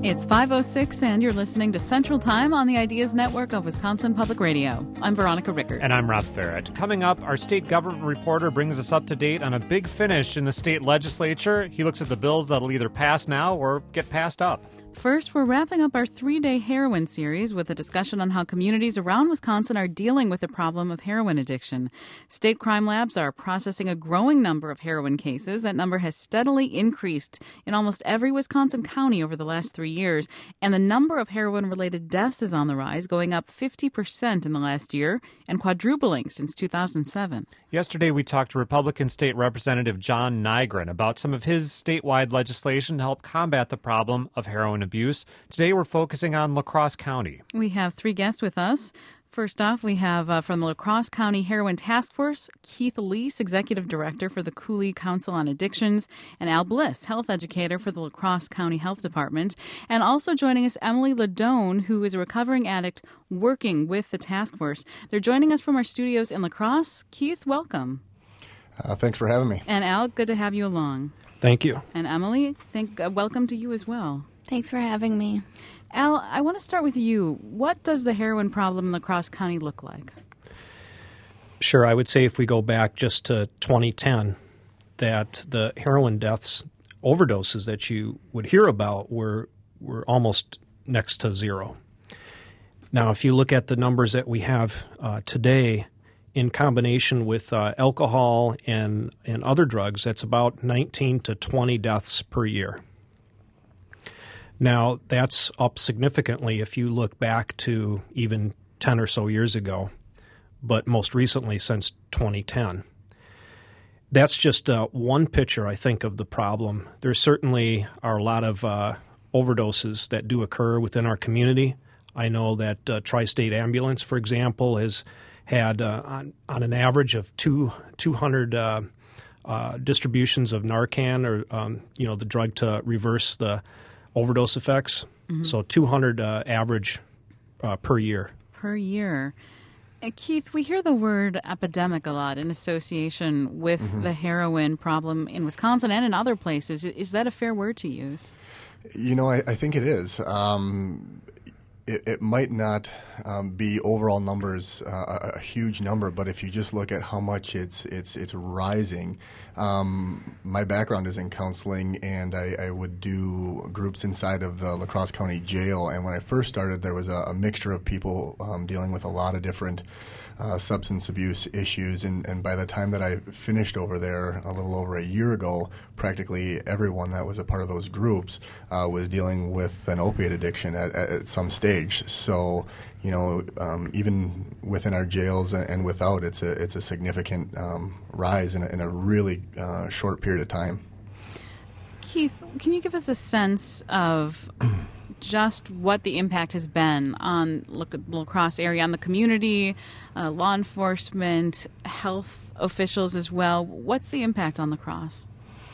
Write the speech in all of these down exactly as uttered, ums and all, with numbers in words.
It's five oh six, and you're listening to Central Time on the Ideas Network of Wisconsin Public Radio. I'm Veronica Rickert. And I'm Rob Farrett. Coming up, our state government reporter brings us up to date on a big finish in the state legislature. He looks at the bills that'll either pass now or get passed up. First, we're wrapping up our three-day heroin series with a discussion on how communities around Wisconsin are dealing with the problem of heroin addiction. State crime labs are processing a growing number of heroin cases. That number has steadily increased in almost every Wisconsin county over the last three years, and the number of heroin-related deaths is on the rise, going up fifty percent in the last year and quadrupling since two thousand seven. Yesterday, we talked to Republican State Representative John Nygren about some of his statewide legislation to help combat the problem of heroin abuse. Today, we're focusing on La Crosse County. We have three guests with us. First off, we have uh, from the La Crosse County Heroin Task Force, Keith Leese, Executive Director for the Coulee Council on Addictions, and Al Bliss, Health Educator for the La Crosse County Health Department. And also joining us, Emily Ladone, who is a recovering addict working with the task force. They're joining us from our studios in La Crosse. Keith, welcome. Uh, thanks for having me. And Al, good to have you along. Thank you. And Emily, thank, uh, welcome to you as well. Thanks for having me. Al, I want to start with you. What does the heroin problem in La Crosse County look like? Sure. I would say if we go back just to twenty ten, that the heroin deaths, overdoses that you would hear about were were almost next to zero. Now, if you look at the numbers that we have uh, today, in combination with uh, alcohol and, and other drugs, that's about nineteen to twenty deaths per year. Now, that's up significantly if you look back to even ten or so years ago, but most recently since twenty ten. That's just uh, one picture, I think, of the problem. There certainly are a lot of uh, overdoses that do occur within our community. I know that uh, Tri-State Ambulance, for example, has had uh, on, on an average of two, 200 uh, uh, distributions of Narcan, or um, you know, the drug to reverse the overdose effects. Mm-hmm. So two hundred uh, average uh, per year. Per year. Uh, Keith, we hear the word epidemic a lot in association with mm-hmm. the heroin problem in Wisconsin and in other places. Is that a fair word to use? You know, I, I think it is. Um, it, it might not um, be overall numbers uh, a, a huge number, but if you just look at how much it's it's it's rising. Um, my background is in counseling, and I, I would do groups inside of the La Crosse County Jail. And when I first started, there was a, a mixture of people um, dealing with a lot of different uh, substance abuse issues. And, and by the time that I finished over there a little over a year ago, practically everyone that was a part of those groups uh, was dealing with an opiate addiction at, at, at some stage. So, you know, um, even within our jails and without, it's a it's a significant um, rise in a, in a really uh, short period of time. Keith, can you give us a sense of just what the impact has been on La, La Crosse area, on the community, uh, law enforcement, health officials as well? What's the impact on La Crosse?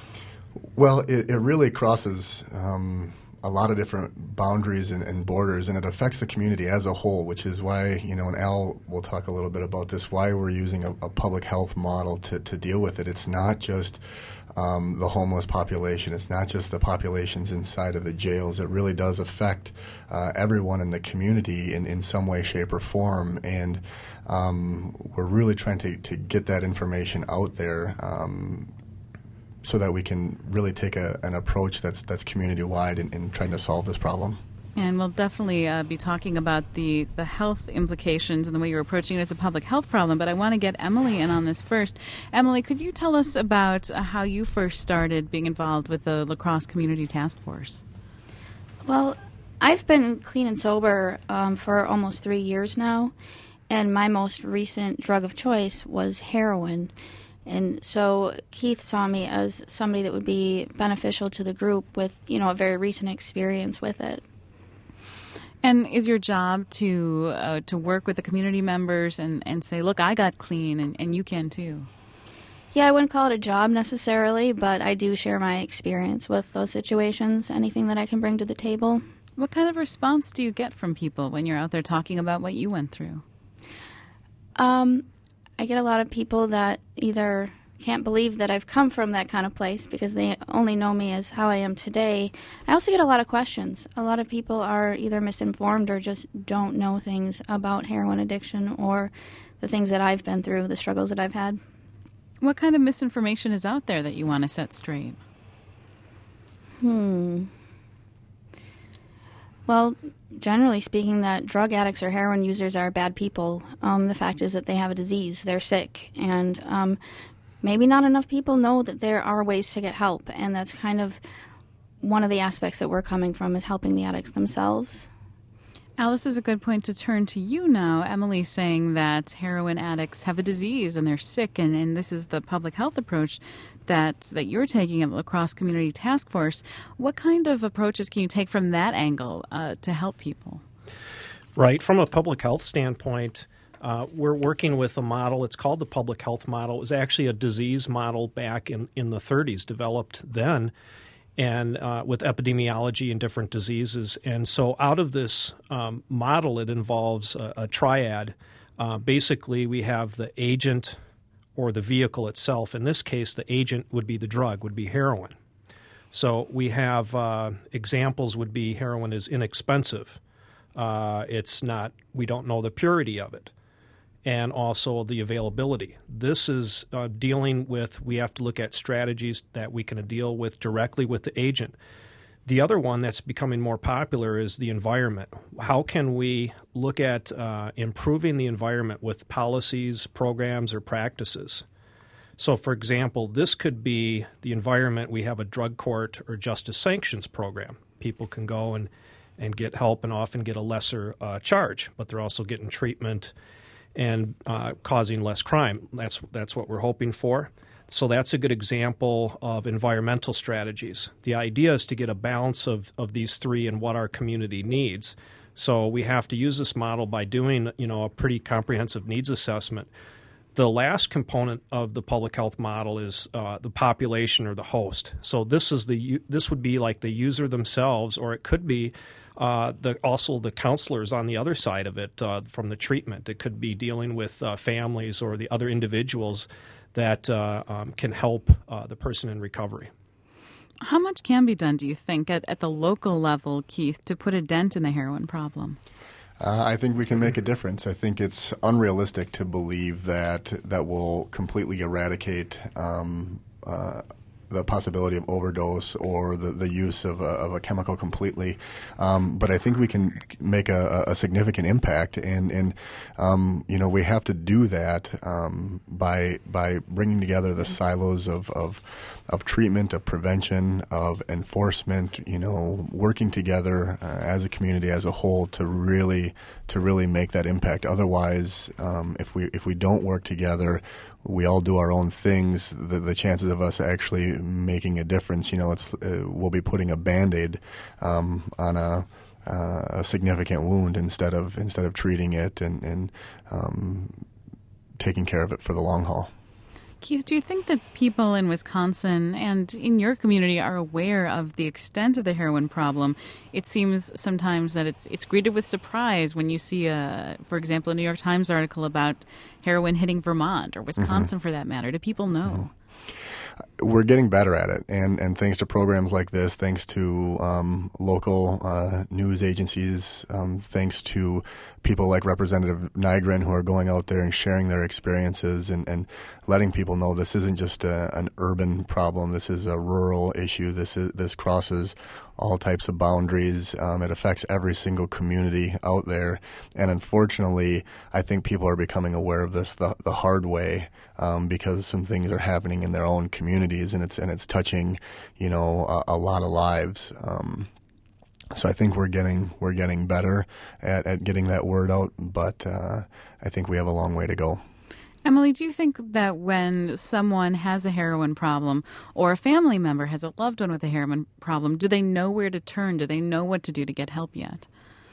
Well, it, it really crosses Um, a lot of different boundaries and, and borders, and it affects the community as a whole, which is why, you know, and Al will talk a little bit about this, why we're using a, a public health model to, to deal with it. It's not just um, the homeless population. It's not just the populations inside of the jails. It really does affect uh, everyone in the community in, in some way, shape, or form, and um, we're really trying to, to get that information out there um, so that we can really take a, an approach that's that's community-wide in, in trying to solve this problem. And we'll definitely uh, be talking about the, the health implications and the way you're approaching it as a public health problem, but I want to get Emily in on this first. Emily, could you tell us about uh, how you first started being involved with the La Crosse Community Task Force? Well, I've been clean and sober um, for almost three years now, and my most recent drug of choice was heroin. And so Keith saw me as somebody that would be beneficial to the group with, you know, a very recent experience with it. And is your job to uh, to work with the community members and, and say, look, I got clean and, and you can too? Yeah, I wouldn't call it a job necessarily, but I do share my experience with those situations, anything that I can bring to the table. What kind of response do you get from people when you're out there talking about what you went through? Um, I get a lot of people that either can't believe that I've come from that kind of place because they only know me as how I am today. I also get a lot of questions. A lot of people are either misinformed or just don't know things about heroin addiction or the things that I've been through, the struggles that I've had. What kind of misinformation is out there that you want to set straight? Hmm. Well, generally speaking, that drug addicts or heroin users are bad people. Um, the fact is that they have a disease, they're sick, and um, maybe not enough people know that there are ways to get help, and that's kind of one of the aspects that we're coming from, is helping the addicts themselves. Alice is a good point to turn to you now. Emily's saying that heroin addicts have a disease and they're sick, and, and this is the public health approach that that you're taking at La Crosse Community Task Force. What kind of approaches can you take from that angle uh, to help people? Right. From a public health standpoint, uh, we're working with a model. It's called the public health model. It was actually a disease model back in, in the thirties, developed then, and uh, with epidemiology and different diseases. And so out of this um, model, it involves a, a triad. Uh, basically, we have the agent or the vehicle itself. In this case, the agent would be the drug, would be heroin. So we have uh, examples would be heroin is inexpensive. Uh, it's not, we don't know the purity of it, and also the availability. This is uh, dealing with, we have to look at strategies that we can deal with directly with the agent. The other one that's becoming more popular is the environment. How can we look at uh, improving the environment with policies, programs, or practices? So, for example, this could be the environment. We have a drug court or justice sanctions program. People can go and, and get help and often get a lesser uh, charge, but they're also getting treatment and uh, causing less crime. That's that's what we're hoping for. So that's a good example of environmental strategies. The idea is to get a balance of, of these three and what our community needs. So we have to use this model by doing, you know, a pretty comprehensive needs assessment. The last component of the public health model is uh, the population or the host. So this is the this would be like the user themselves, or it could be Uh, the, also the counselors on the other side of it uh, from the treatment. It could be dealing with uh, families or the other individuals that uh, um, can help uh, the person in recovery. How much can be done, do you think, at, at the local level, Keith, to put a dent in the heroin problem? Uh, I think we can make a difference. I think it's unrealistic to believe that that will completely eradicate um, uh, the possibility of overdose or the, the use of a, of a chemical completely. Um, but I think we can make a, a significant impact, and, and um, you know, we have to do that um, by by bringing together the silos of, of of treatment, of prevention, of enforcement, you know, working together uh, as a community as a whole to really to really make that impact. Otherwise, um, if we if we don't work together, we all do our own things, the, the chances of us actually making a difference, you know, it's uh, we'll be putting a Band-Aid um, on a, uh, a significant wound instead of instead of treating it and, and um, taking care of it for the long haul. Keith, do you think that people in Wisconsin and in your community are aware of the extent of the heroin problem? It seems sometimes that it's it's greeted with surprise when you see, a, for example, a New York Times article about heroin hitting Vermont or Wisconsin, mm-hmm. for that matter. Do people know? Mm-hmm. We're getting better at it, and, and thanks to programs like this, thanks to um, local uh, news agencies, um, thanks to people like Representative Nygren who are going out there and sharing their experiences and, and letting people know this isn't just a, an urban problem. This is a rural issue. This is this crosses all types of boundaries. Um, it affects every single community out there, and unfortunately, I think people are becoming aware of this the, the hard way. Um, because some things are happening in their own communities, and it's and it's touching, you know, a, a lot of lives. Um, so I think we're getting we're getting better at, at getting that word out, but uh, I think we have a long way to go. Emily, do you think that when someone has a heroin problem or a family member has a loved one with a heroin problem, do they know where to turn? Do they know what to do to get help yet?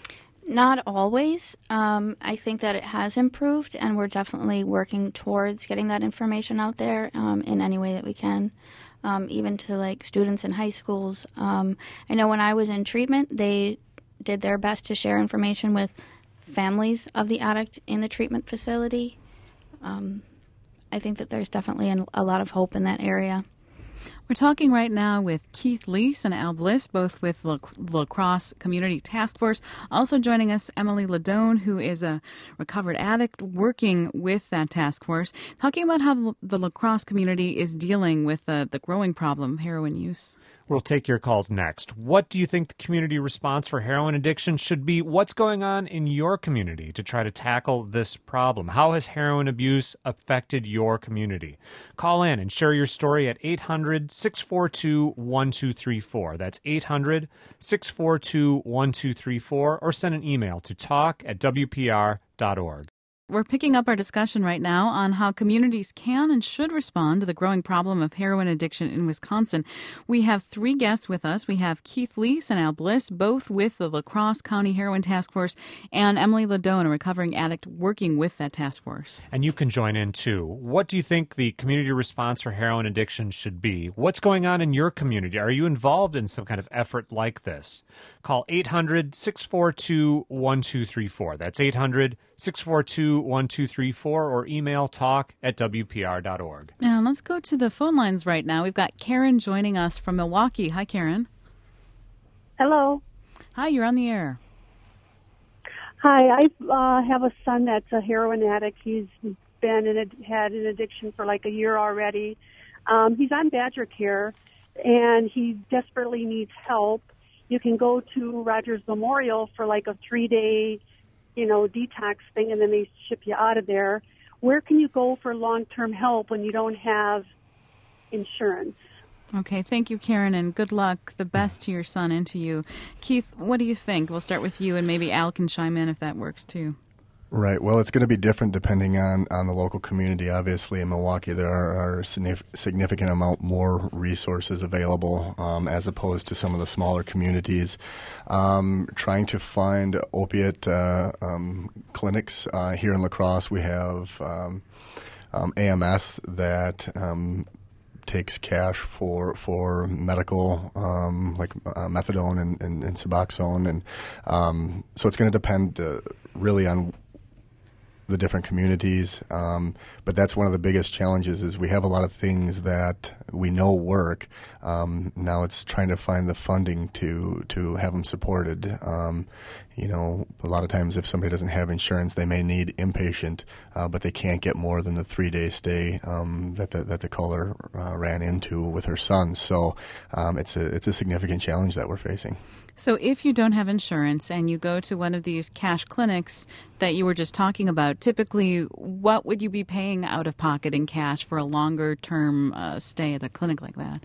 Not always. Um, I think that it has improved, and we're definitely working towards getting that information out there um, in any way that we can, um, even to like students in high schools. Um, I know when I was in treatment, they did their best to share information with families of the addict in the treatment facility. Um, I think that there's definitely an, a lot of hope in that area. We're talking right now with Keith Lease and Al Bliss, both with the La Crosse Community Task Force. Also joining us, Emily Ladone, who is a recovered addict working with that task force, talking about how the La Crosse community is dealing with the, the growing problem of heroin use. We'll take your calls next. What do you think the community response for heroin addiction should be? What's going on in your community to try to tackle this problem? How has heroin abuse affected your community? Call in and share your story at eight hundred, six four two, one two three four. That's eight hundred, six four two, one two three four, or send an email to talk at w p r dot org. We're picking up our discussion right now on how communities can and should respond to the growing problem of heroin addiction in Wisconsin. We have three guests with us. We have Keith Lease and Al Bliss, both with the La Crosse County Heroin Task Force, and Emily Ladone, a recovering addict working with that task force. And you can join in, too. What do you think the community response for heroin addiction should be? What's going on in your community? Are you involved in some kind of effort like this? Call eight hundred, six four two, one two three four. That's eight hundred, six four two, one two three four, or email talk at w p r dot org. Now, let's go to the phone lines right now. We've got Karen joining us from Milwaukee. Hi, Karen. Hello. Hi, you're on the air. Hi, I uh, have a son that's a heroin addict. He's been in a, had an addiction for like a year already. Um, he's on Badger Care, and he desperately needs help. You can go to Rogers Memorial for like a three-day, you know, detox thing, and then they ship you out of there. Where can you go for long-term help when you don't have insurance? Okay, thank you, Karen, and good luck. The best to your son and to you. Keith, what do you think? We'll start with you, and maybe Al can chime in if that works, too. Right. Well, it's going to be different depending on, on the local community. Obviously, in Milwaukee, there are, are significant amount more resources available um, as opposed to some of the smaller communities. Um, trying to find opiate uh, um, clinics uh, here in La Crosse, we have um, um, A M S that um, takes cash for for medical, um, like uh, methadone and, and, and Suboxone, and um, so it's going to depend uh, really on the different communities, um, but that's one of the biggest challenges is we have a lot of things that we know work. Um, now it's trying to find the funding to to have them supported. Um, you know, a lot of times if somebody doesn't have insurance, they may need inpatient, uh, but they can't get more than the three-day stay um, that the, that the caller uh, ran into with her son. So um, it's a it's a significant challenge that we're facing. So if you don't have insurance and you go to one of these cash clinics that you were just talking about, typically what would you be paying out of pocket in cash for a longer term uh, stay at a clinic like that?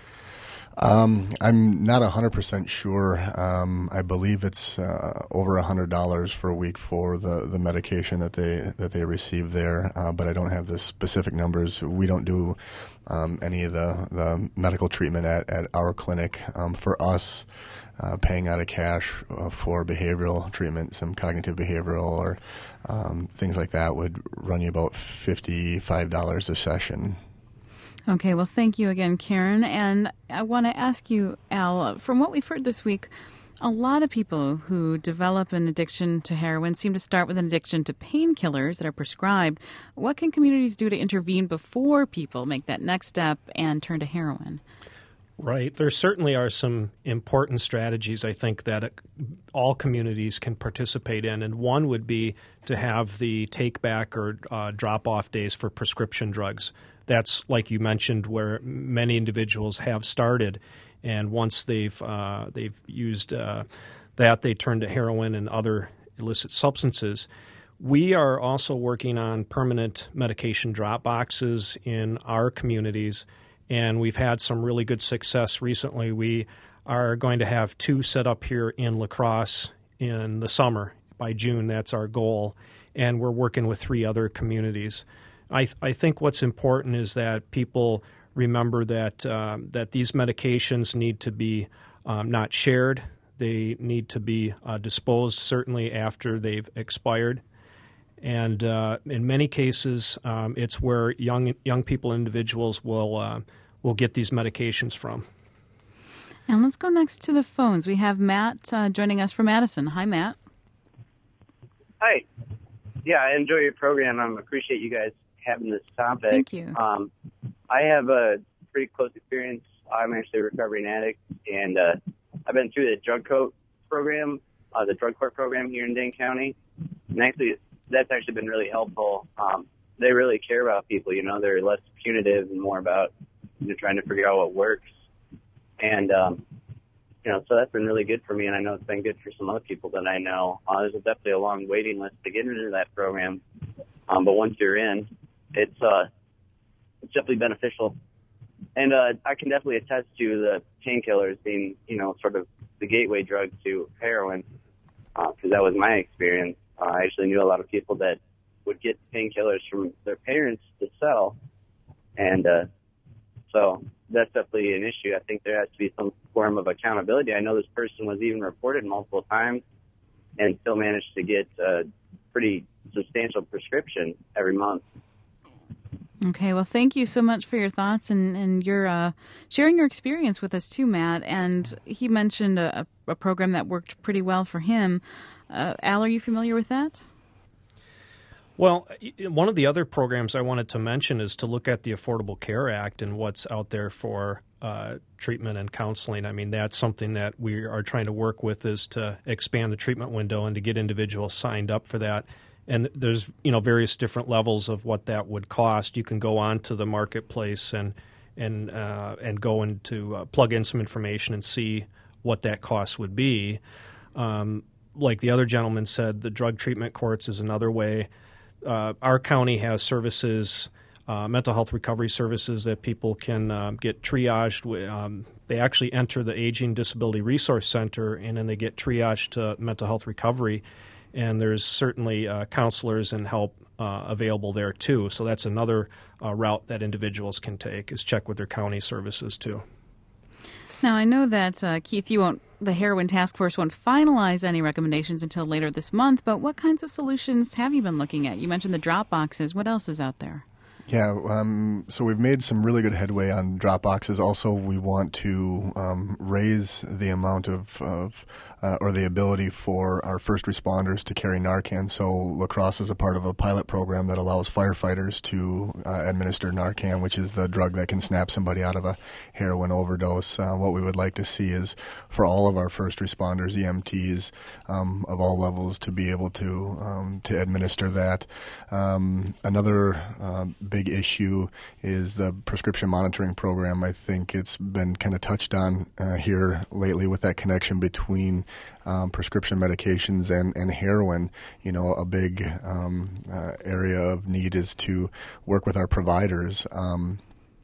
Um, I'm not one hundred percent sure. Um, I believe it's uh, over one hundred dollars for a week for the, the medication that they that they receive there, uh, but I don't have the specific numbers. We don't do um, any of the, the medical treatment at, at our clinic. Um, for us, Uh, paying out of cash uh, for behavioral treatment, some cognitive behavioral or um, things like that would run you about fifty-five dollars a session. Okay, well, thank you again, Karen. And I want to ask you, Al, from what we've heard this week, a lot of people who develop an addiction to heroin seem to start with an addiction to painkillers that are prescribed. What can communities do to intervene before people make that next step and turn to heroin? Right. There certainly are some important strategies, I think, that all communities can participate in. And one would be to have the take-back or uh, drop-off days for prescription drugs. That's, like you mentioned, where many individuals have started. And once they've, uh, they've used uh, that, they turn to heroin and other illicit substances. We are also working on permanent medication drop boxes in our communities, and we've had some really good success recently. We are going to have two set up here in La Crosse in the summer. By June, that's our goal, and we're working with three other communities. I, th- I think what's important is that people remember that uh, that these medications need to be um, not shared. They need to be uh, disposed, certainly after they've expired. And uh, in many cases, um, it's where young young people, individuals will uh, will get these medications from. And let's go next to the phones. We have Matt uh, joining us from Madison. Hi, Matt. Hi. Yeah, I enjoy your program. I um, appreciate you guys having this topic. Thank you. Um, I have a pretty close experience. I'm actually a recovering addict, and uh, I've been through the drug court program, uh, the drug court program here in Dane County. And actually, that's actually been really helpful. Um, they really care about people, you know. They're less punitive and more about, you know, trying to figure out what works. And, um, you know, so that's been really good for me, and I know it's been good for some other people that I know. Uh, there's definitely a long waiting list to get into that program. Um, but once you're in, it's, uh, it's definitely beneficial. And uh, I can definitely attest to the painkillers being, you know, sort of the gateway drug to heroin, because uh, that was my experience. Uh, I actually knew a lot of people that would get painkillers from their parents to sell, and uh, so that's definitely an issue. I think there has to be some form of accountability. I know this person was even reported multiple times and still managed to get a pretty substantial prescription every month. Okay, well, thank you so much for your thoughts and, and your uh, sharing your experience with us too, Matt. And he mentioned a, a program that worked pretty well for him. Uh, Al, are you familiar with that? Well, one of the other programs I wanted to mention is to look at the Affordable Care Act and what's out there for uh, treatment and counseling. I mean, that's something that we are trying to work with, is to expand the treatment window and to get individuals signed up for that. And there's, you know, various different levels of what that would cost. You can go on to the marketplace and and uh, and go into uh, plug in some information and see what that cost would be. Um, like the other gentleman said, the drug treatment courts is another way. Uh, our county has services, uh, mental health recovery services that people can uh, get triaged. Um, they actually enter the Aging Disability Resource Center, and then they get triaged to mental health recovery. And there's certainly uh, counselors and help uh, available there, too. So that's another uh, route that individuals can take, is check with their county services, too. Now, I know that, uh, Keith, you won't, the Heroin Task Force won't finalize any recommendations until later this month, but what kinds of solutions have you been looking at? You mentioned the drop boxes. What else is out there? Yeah, um, so we've made some really good headway on drop boxes. Also, we want to um, raise the amount of, of uh, or the ability for our first responders to carry Narcan. So La Crosse is a part of a pilot program that allows firefighters to uh, administer Narcan, which is the drug that can snap somebody out of a heroin overdose. Uh, what we would like to see is for all of our first responders, E M Ts um, of all levels, to be able to um, to administer that. Um, another uh, big issue is the prescription monitoring program. I think it's been kind of touched on uh, here lately with that connection between um, prescription medications and, and heroin. You know, a big um, uh, area of need is to work with our providers um,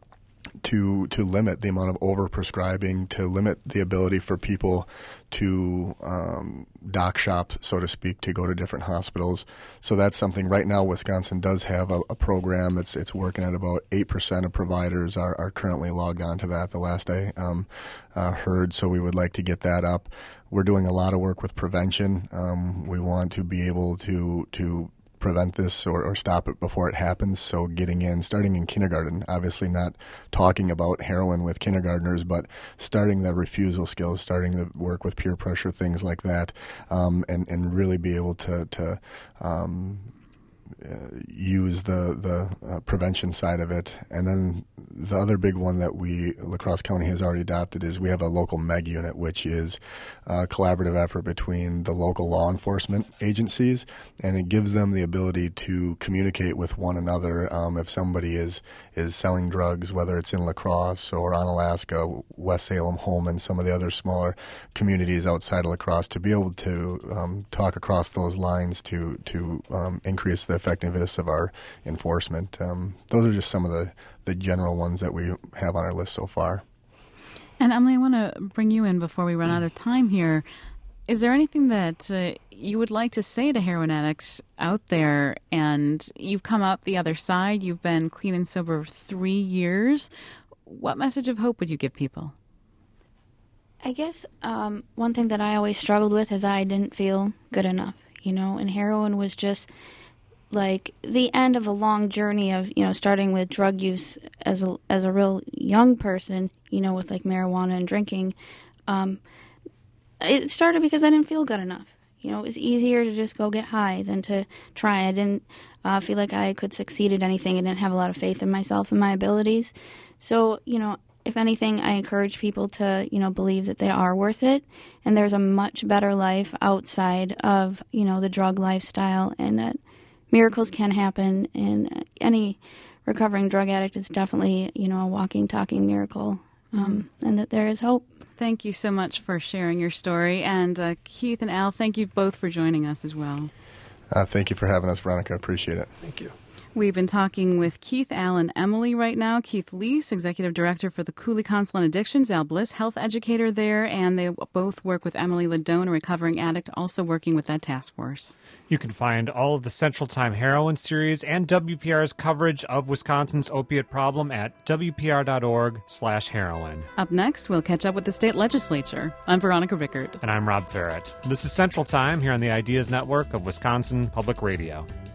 to to limit the amount of overprescribing, to limit the ability for people to um, doc shop, so to speak, to go to different hospitals. So that's something. Right now, Wisconsin does have a, a program. It's it's working at about eight percent of providers are, are currently logged on to that, the last I um, uh, heard. So we would like to get that up. We're doing a lot of work with prevention. Um, we want to be able to to prevent this or, or stop it before it happens. So getting in, starting in kindergarten, obviously not talking about heroin with kindergartners, but starting the refusal skills, starting the work with peer pressure, things like that, um, and, and really be able to, to um, uh, use the, the uh, prevention side of it. And then the other big one that we, La Crosse County has already adopted, is we have a local MEG unit, which is a collaborative effort between the local law enforcement agencies, and it gives them the ability to communicate with one another. Um, if somebody is, is selling drugs, whether it's in La Crosse or Onalaska, West Salem, Holman, some of the other smaller communities outside of La Crosse, to be able to um, talk across those lines to, to um, increase the effectiveness of our enforcement. Um, those are just some of the, the general ones that we have on our list so far. And Emily, I want to bring you in before we run out of time here. Is there anything that uh, you would like to say to heroin addicts out there? And you've come out the other side. You've been clean and sober for three years. What message of hope would you give people? I guess um, one thing that I always struggled with is I didn't feel good enough, you know, and heroin was just like the end of a long journey of, you know, starting with drug use as a as a real young person, you know, with like marijuana and drinking. Um, it started because I didn't feel good enough, you know, it was easier to just go get high than to try. I didn't uh, feel like I could succeed at anything. I didn't have a lot of faith in myself and my abilities. So, you know, if anything, I encourage people to, you know, believe that they are worth it, and there's a much better life outside of, you know, the drug lifestyle, and that miracles can happen, and any recovering drug addict is definitely, you know, a walking, talking miracle, um, mm-hmm. and that there is hope. Thank you so much for sharing your story. And uh, Keith and Al, thank you both for joining us as well. Uh, thank you for having us, Veronica. I appreciate it. Thank you. We've been talking with Keith, Al, and Emily right now. Keith Leese, Executive Director for the Cooley Council on Addictions, Al Bliss, Health Educator there, and they both work with Emily Ladone, a recovering addict, also working with that task force. You can find all of the Central Time Heroin series and W P R's coverage of Wisconsin's opiate problem at W P R dot org slash heroin. Up next, we'll catch up with the state legislature. I'm Veronica Rickard. And I'm Rob Ferret. This is Central Time here on the Ideas Network of Wisconsin Public Radio.